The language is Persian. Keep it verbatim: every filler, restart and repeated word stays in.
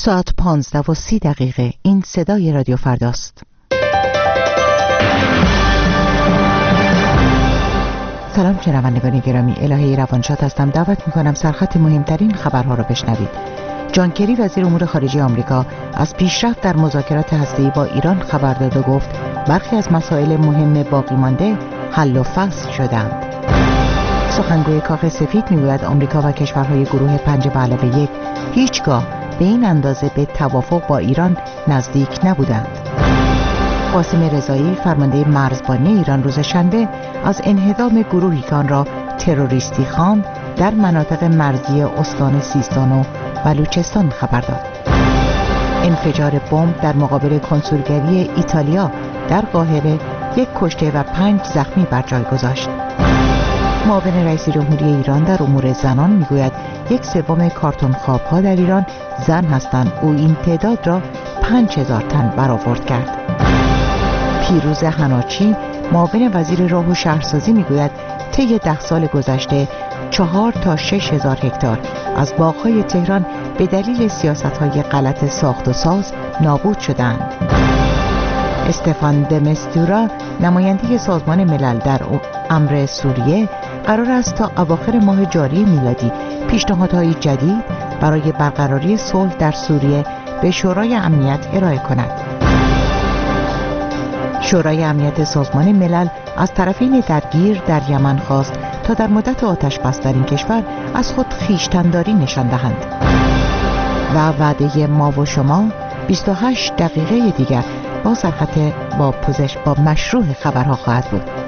ساعت پانزده و سی دقیقه. این صدای رادیو فرداست. سلام شنوندگان گرامی، الهه روانشاد هستم. دعوت میکنم سرخط مهمترین خبرها را بشنوید. جان کری وزیر امور خارجه آمریکا از پیشرفت در مذاکرات هسته‌ای با ایران خبر داد و گفت برخی از مسائل مهم باقی مانده حل و فصل شدند. سخنگوی کاخ سفید میگوید آمریکا و کشورهای گروه پنج به علاوه یک هیچگاه به این اندازه به توافق با ایران نزدیک نبودند. قاسم رضایی فرمانده مرزبانی ایران روز شنبه از انهدام گروهی که آن را تروریستی خواند در مناطق مرزی استان سیستان و بلوچستان خبر داد. انفجار بمب در مقابل کنسولگری ایتالیا در قاهره یک کشته و پنج زخمی بر جای گذاشت. معاون رئیس جمهوری ایران در امور زنان میگوید یک سوم کارتون خواب‌ها در ایران زن هستند. او این تعداد را پنج هزار تن برآورد کرد. پیروز حناچی معاون وزیر راه و شهرسازی میگوید طی ده سال گذشته چهار تا شش هزار هکتار از باغ‌های تهران به دلیل سیاست‌های غلط ساخت و ساز نابود شدند. استفان د مستورا نماینده سازمان ملل در امر سوریه قرار است تا اواخر ماه جاری میلادی پیشنهادهای جدید برای برقراری صلح در سوریه به شورای امنیت ارائه کند. شورای امنیت سازمان ملل از طرفین درگیر در یمن خواست تا در مدت آتش بس در این کشور از خود خویشتن‌داری نشان دهند. و وعده ما و شما بیست و هشت دقیقه دیگر با سرخط با پوزش با مشروع خبرها خواهد بود.